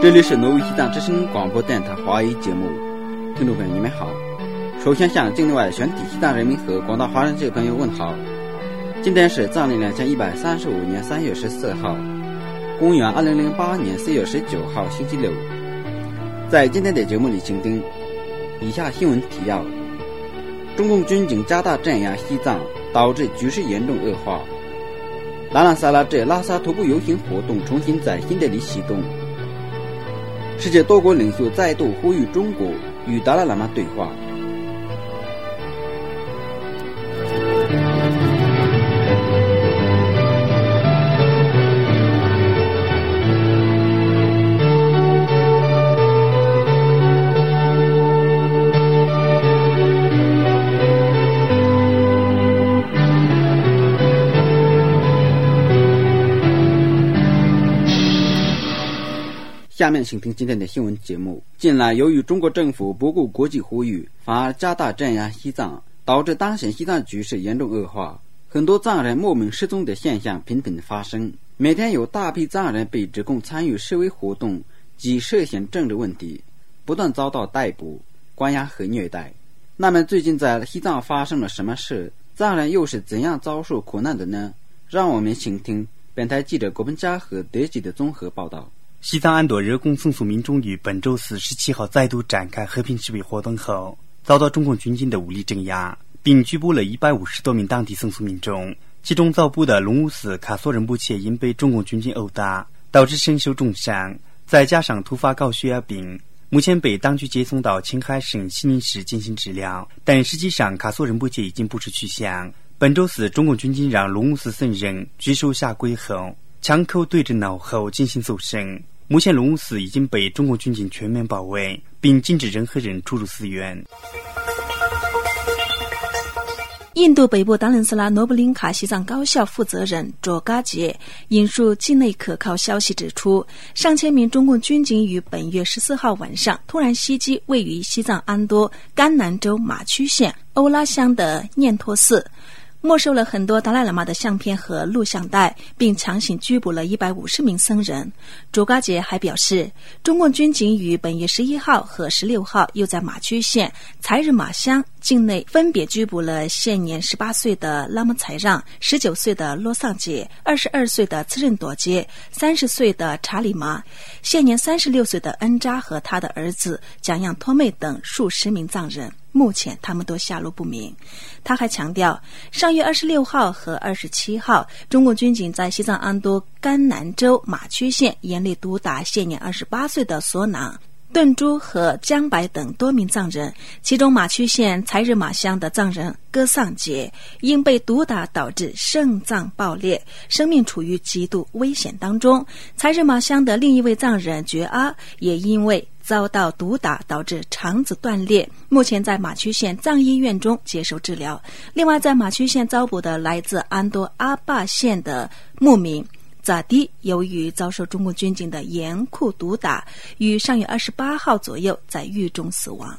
这里是挪威西藏之声广播电台华语节目，听众朋友你们好。首先向境内外全体西藏人民和广大华人界朋友问好。今天是藏历2135年3月14号，公元2008年4月19号星期六。在今天的节目里，请听以下新闻提要：中共军警加大镇压西藏，导致局势严重恶化。达兰萨拉至拉萨徒步游行活动重新在新德里启动。世界多国领袖再度呼吁中国与达赖喇嘛对话。下面请听今天的新闻节目。近来由于中国政府不顾国际呼吁，反而加大镇压西藏，导致当前西藏局势严重恶化，很多藏人莫名失踪的现象频频发生，每天有大批藏人被指控参与示威活动及涉嫌政治问题，不断遭到逮捕、关押和虐待。那么最近在西藏发生了什么事？藏人又是怎样遭受苦难的呢？让我们请听本台记者郭本佳和德吉的综合报道。 西藏安多热贡松苏民众于本周四17号再度展开和平示威活动后，遭到中共军警的武力镇压，并拘捕了150多名当地松苏民众，其中遭捕的龙乌寺卡索仁布切因被中共军警殴打，导致身受重伤，再加上突发高血压病，目前被当局接送到青海省西宁市进行治疗，但实际上卡索仁布切已经不知去向。本周四，中共军警让龙乌寺僧人举手下跪后，枪口对着脑后进行搜身。目前龙乌寺已经被中共军警全面包围，并禁止任何人出入寺院。 印度北部达兰萨拉诺布林卡西藏高校负责人卓嘎杰引述境内可靠消息指出，上千名中共军警于本月14号晚上突然袭击位于西藏安多甘南州马曲县欧拉乡的念托寺，没收了很多达赖喇嘛的相片和录像带，并强行拘捕了150名僧人。卓嘎杰还表示，中共军警于本月11号和16号又在马曲县才日玛乡境内分别拘捕了现年18岁的拉姆才让、19岁的洛桑杰、22岁的次任朵杰、30岁的查里玛、现年36岁的恩扎和他的儿子蒋样托妹等数十名藏人。目前他们都下落不明。他还强调，上月26号和27号，中国军警在西藏安多甘南州马曲县严厉毒打现年28岁的索囊、顿珠和江白等多名藏人，其中马曲县才日玛乡的藏人戈桑杰因被毒打导致肾脏爆裂，生命处于极度危险当中。才日玛乡的另一位藏人觉阿也因为遭到毒打导致肠子断裂，目前在马曲县藏医院中接受治疗。另外在马曲县遭捕的来自安多阿坝县的牧民扎迪，由于遭受中共军警的严酷毒打，于上月28号左右在狱中死亡。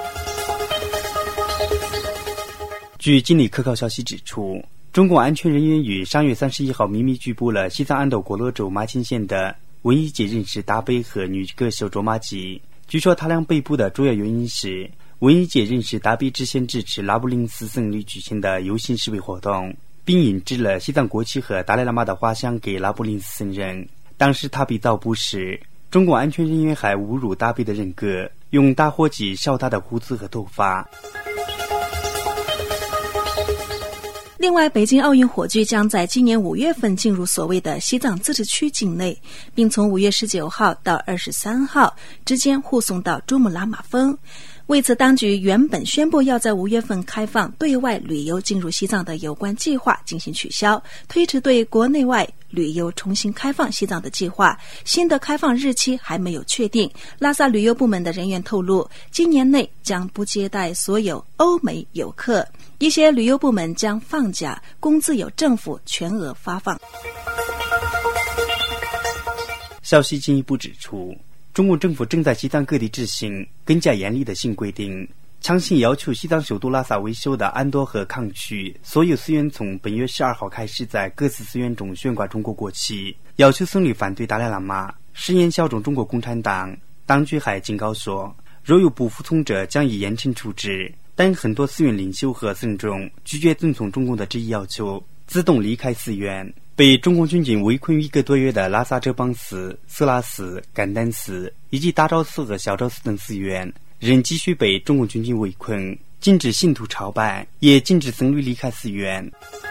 据境内可靠消息指出，中共安全人员于上月31号秘密拘捕了西藏安多果洛州马钦县的文艺界人士达贝和女歌手卓玛吉。据说他俩被捕的主要原因是文艺界人士达贝之前支持拉卜林斯僧侣举行的游行示威活动，并引致了西藏国旗和达赖喇嘛的画像给拉卜林斯僧人。当时他被遭捕时，中共安全人员还侮辱达贝的人格，用打火机烧他的胡子和头发。 另外，北京奥运火炬将在今年5月份进入所谓的西藏自治区境内，并从5月19号到23号之间护送到珠穆朗玛峰。为此，当局原本宣布要在5月份开放对外旅游进入西藏的有关计划进行取消，推迟对国内外旅游重新开放西藏的计划。新的开放日期还没有确定。拉萨旅游部门的人员透露，今年内将不接待所有欧美游客，一些旅游部门将放假，工资由政府全额发放。 消息进一步指出，中共政府正在西藏各地执行更加严厉的新规定， 强行要求西藏首都拉萨为首的安多和康区所有寺院从本月12号开始在各自寺院中悬挂中国国旗，要求僧侣反对达赖喇嘛，誓言效忠中国共产党。当局还警告说，若有不服从者将以严惩处置。但很多寺院领袖和僧众拒绝遵从中共的这一要求，自动离开寺院。被中共军警围困1个多月的拉萨哲邦寺、色拉寺、甘丹寺以及大昭寺和小昭寺等寺院仍继续被中共军警围困，禁止信徒朝拜，也禁止僧侣离开寺院。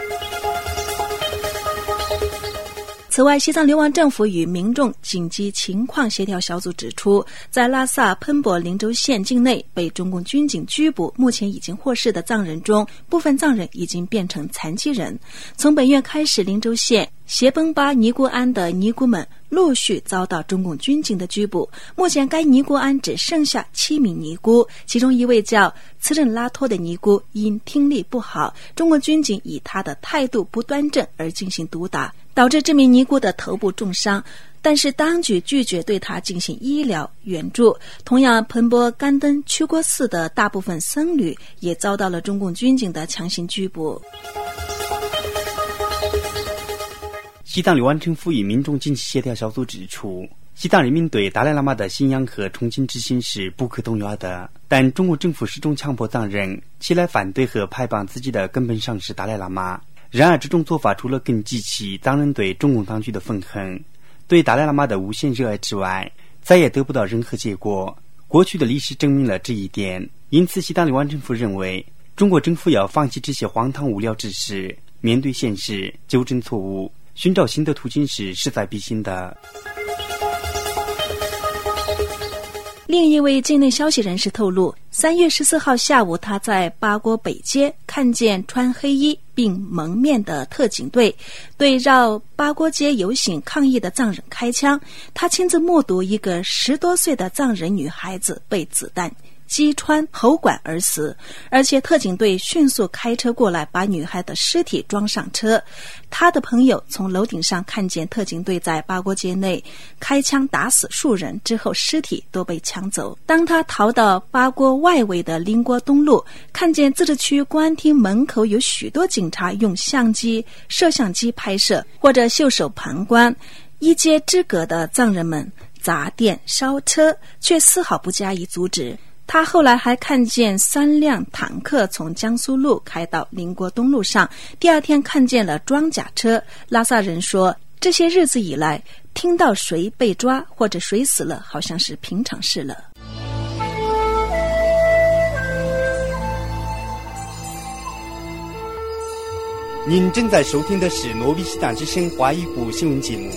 此外，西藏流亡政府与民众紧急情况协调小组指出，在拉萨喷博林州县境内被中共军警拘捕目前已经获释的藏人中，部分藏人已经变成残疾人。从本月开始，林州县协崩巴尼姑庵的尼姑们陆续遭到中共军警的拘捕，目前该尼姑庵只剩下7名尼姑，其中一位叫慈仁拉托的尼姑因听力不好，中国军警以她的态度不端正而进行毒打，导致这名尼姑的头部重伤，但是当局拒绝对她进行医疗援助。同样，喷博甘登曲郭寺的大部分僧侣也遭到了中共军警的强行拘捕。 西藏流亡政府与民众紧急协调小组指出，西藏人民对达赖喇嘛的信仰和崇敬之心是不可动摇的，但中国政府始终强迫藏人起来反对和诽谤自己的根本上师达赖喇嘛。然而，这种做法除了更激起藏人对中共当局的愤恨、对达赖喇嘛的无限热爱之外，再也得不到任何结果。过去的历史证明了这一点，因此西藏流亡政府认为，中国政府要放弃这些荒唐无聊之事，面对现实，纠正错误，寻找新的途径是势在必行的。 另一位境内消息人士透露，3月14号下午，他在巴锅北街看见穿黑衣并蒙面的特警队对绕巴锅街游行抗议的藏人开枪，他亲自目睹一个10多岁的藏人女孩子被子弹击穿喉管而死，而且特警队迅速开车过来把女孩的尸体装上车。他的朋友从楼顶上看见特警队在巴锅街内开枪打死数人之后，尸体都被抢走。当他逃到巴锅外围的林郭东路，看见自治区公安厅门口有许多警察用摄像机拍摄或者袖手旁观，一街之隔的藏人们砸店烧车，却丝毫不加以阻止。他后来还看见3辆坦克从江苏路开到林郭东路上，第二天看见了装甲车。拉萨人说，这些日子以来，听到谁被抓或者谁死了，好像是平常事了。 您正在收听的是诺比西藏之声华语部新闻节目。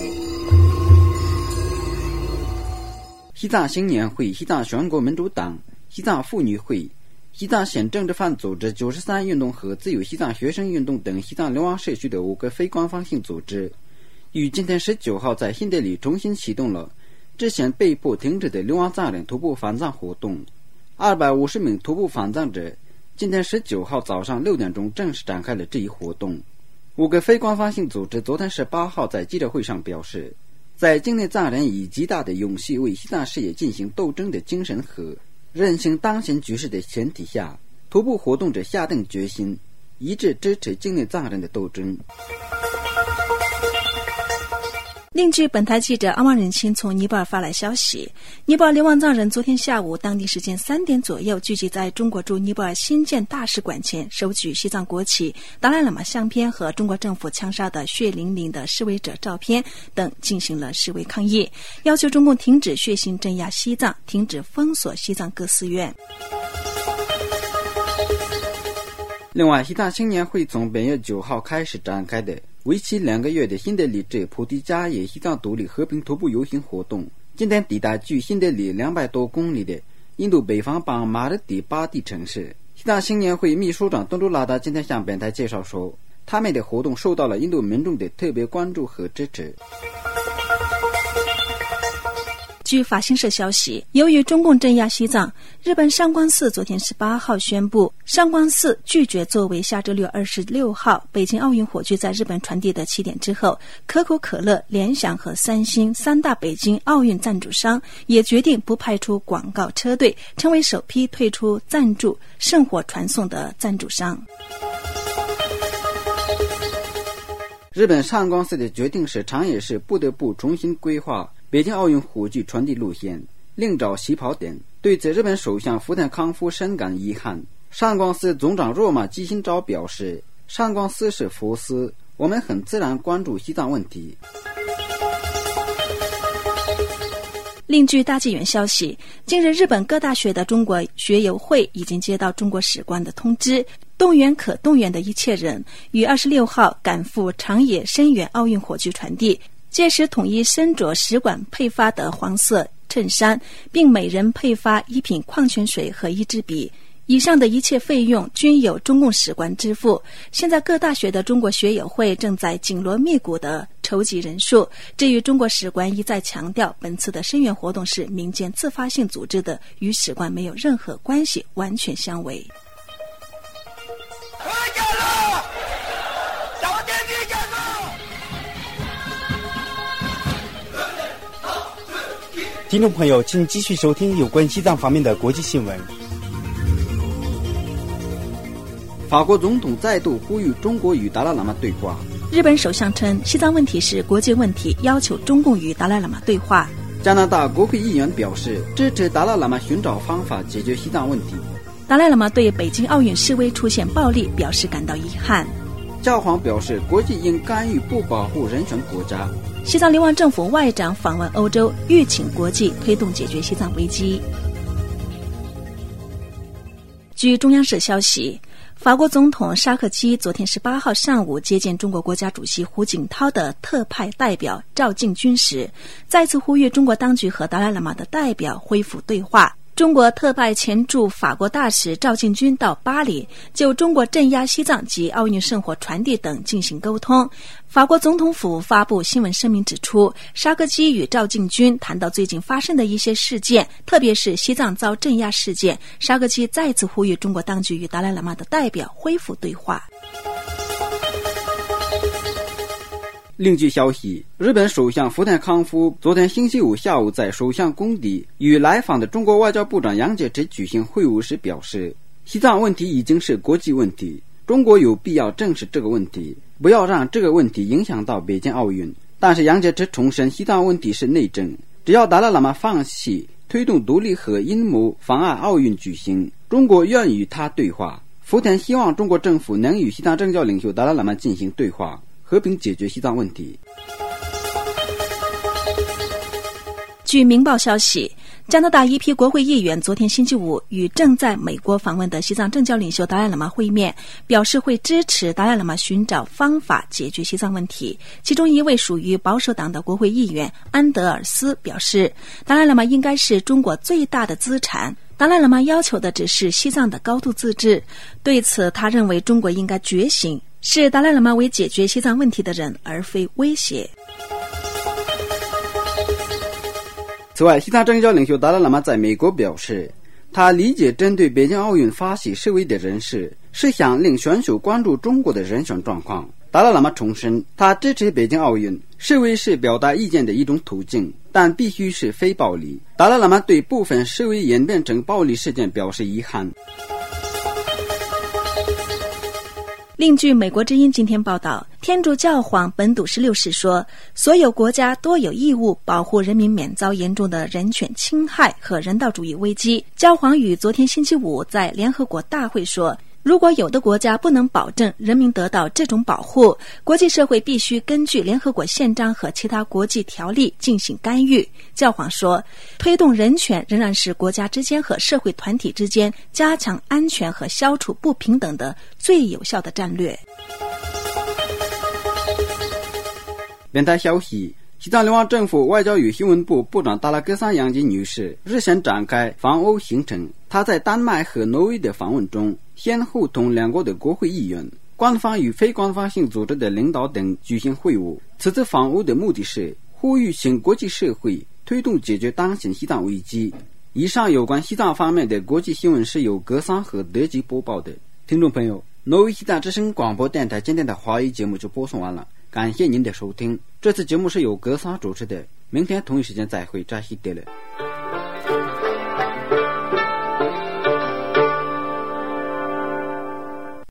西藏青年会、西藏全国民主党、西藏妇女会、西藏县政治犯组织93运动和自由西藏学生运动等西藏流亡社区的5个非官方性组织，于今天19号在新德里重新启动了之前被迫停止的流亡藏人徒步返藏活动。250名徒步返藏者今天19号早上6点钟正式展开了这一活动。5个非官方性组织昨天18号在记者会上表示，在境内藏人以极大的勇气为西藏事业进行斗争的精神和认清当前局势的前提下，徒步活动者下定决心，一致支持境内藏人的斗争。 另据本台记者阿旺仁钦从尼泊尔发来消息，尼泊尔流亡藏人昨天下午当地时间3点左右聚集在中国驻尼泊尔新建大使馆前，手举西藏国旗、达赖喇嘛相片和中国政府枪杀的血淋淋的示威者照片等进行了示威抗议，要求中共停止血腥镇压西藏，停止封锁西藏各寺院。 另外，西藏青年会从本月9号开始展开的为期2个月的新德里至菩提迦耶西藏独立和平徒步游行活动，今天抵达距新德里200多公里的印度北方邦马尔蒂巴蒂城市。西藏青年会秘书长东珠拉达今天向本台介绍说，他们的活动受到了印度民众的特别关注和支持。 据法新社消息，由于中共镇压西藏，日本上官寺昨天18号宣布，上官寺拒绝作为下周6 26号北京奥运火炬在日本传递的起点之后，可口可乐、联想和三星三大北京奥运赞助商也决定不派出广告车队，成为首批退出赞助圣火传送的赞助商。 日本上官寺的决定使长野市不得不重新规划北京奥运火炬传递路线，另找起跑点。对此，日本首相福田康夫深感遗憾。上官寺总长若马基辛昭表示，上官寺是佛寺，我们很自然关注西藏问题。 另据大纪元消息，近日日本各大学的中国学友会已经接到中国使馆的通知，动员可动员的一切人于26号赶赴长野深远奥运火炬传递，届时统一身着使馆配发的黄色衬衫，并每人配发1瓶矿泉水和1支笔。以上的一切费用均由中共使馆支付。现在各大学的中国学友会正在紧锣密鼓地筹集人数。至于中国使馆一再强调，本次的声援活动是民间自发性组织的，与使馆没有任何关系，完全相违。 听众朋友，请继续收听有关西藏方面的国际新闻。 法国总统再度呼吁中国与达赖喇嘛对话。 日本首相称，西藏问题是国际问题，要求中共与达赖喇嘛对话。 加拿大国会议员表示支持达赖喇嘛寻找方法解决西藏问题。 达赖喇嘛对北京奥运示威出现暴力表示感到遗憾。 教皇表示，国际应干预不保护人权国家。 西藏流亡政府外长访问欧洲，吁请国际推动解决西藏危机。据中央社消息，法国总统沙赫基昨天18号上午接见中国国家主席胡锦涛的特派代表赵敬军时，再次呼吁中国当局和达赖喇嘛的代表恢复对话。中国特派前驻法国大使赵敬军到巴黎，就中国镇压西藏及奥运圣火传递等进行沟通。法国总统府发布新闻声明指出，沙赫基与赵敬军谈到最近发生的一些事件，特别是西藏遭镇压事件。沙赫基再次呼吁中国当局与达赖喇嘛的代表恢复对话。 另据消息，日本首相福田康夫昨天星期五下午在首相宫邸与来访的中国外交部长杨洁篪举行会晤时表示，西藏问题已经是国际问题，中国有必要正视这个问题，不要让这个问题影响到北京奥运。但是杨洁篪重申，西藏问题是内政，只要达赖喇嘛放弃推动独立和阴谋妨碍奥运举行，中国愿与他对话。福田希望中国政府能与西藏政教领袖达赖喇嘛进行对话，和平解决西藏问题。 据明报消息，加拿大一批国会议员昨天星期五与正在美国访问的西藏政教领袖达赖喇嘛会面，表示会支持达赖喇嘛寻找方法解决西藏问题。其中一位属于保守党的国会议员安德尔斯表示，达赖喇嘛应该是中国最大的资产，达赖喇嘛要求的只是西藏的高度自治。对此，他认为中国应该觉醒，视达赖喇嘛为解决西藏问题的人，而非威胁。 此外，西藏政教领袖达赖喇嘛在美国表示，他理解针对北京奥运发起示威的人士是想令选手关注中国的人权状况。达赖喇嘛重申，他支持北京奥运，示威是表达意见的一种途径，但必须是非暴力。达赖喇嘛对部分示威演变成暴力事件表示遗憾。 另据美国之音今天报道，天主教皇本笃16世说，所有国家都有义务保护人民免遭严重的人权侵害和人道主义危机。教皇于昨天星期五在联合国大会说，如果有的国家不能保证人民得到这种保护，国际社会必须根据联合国宪章和其他国际条例进行干预。教皇说，推动人权仍然是国家之间和社会团体之间加强安全和消除不平等的最有效的战略。 本台消息，西藏流亡政府外交与新闻部部长达拉格桑杨吉女士日前展开访欧行程。她在丹麦和挪威的访问中，先后同两国的国会议员、官方与非官方性组织的领导等举行会晤。此次访欧的目的是呼吁请国际社会推动解决当前西藏危机。以上有关西藏方面的国际新闻是由格桑和德吉播报的。听众朋友，挪威西藏之声广播电台今天的华语节目就播送完了，感谢您的收听。这次节目是由格桑主持的，明天同一时间再会，扎西德勒。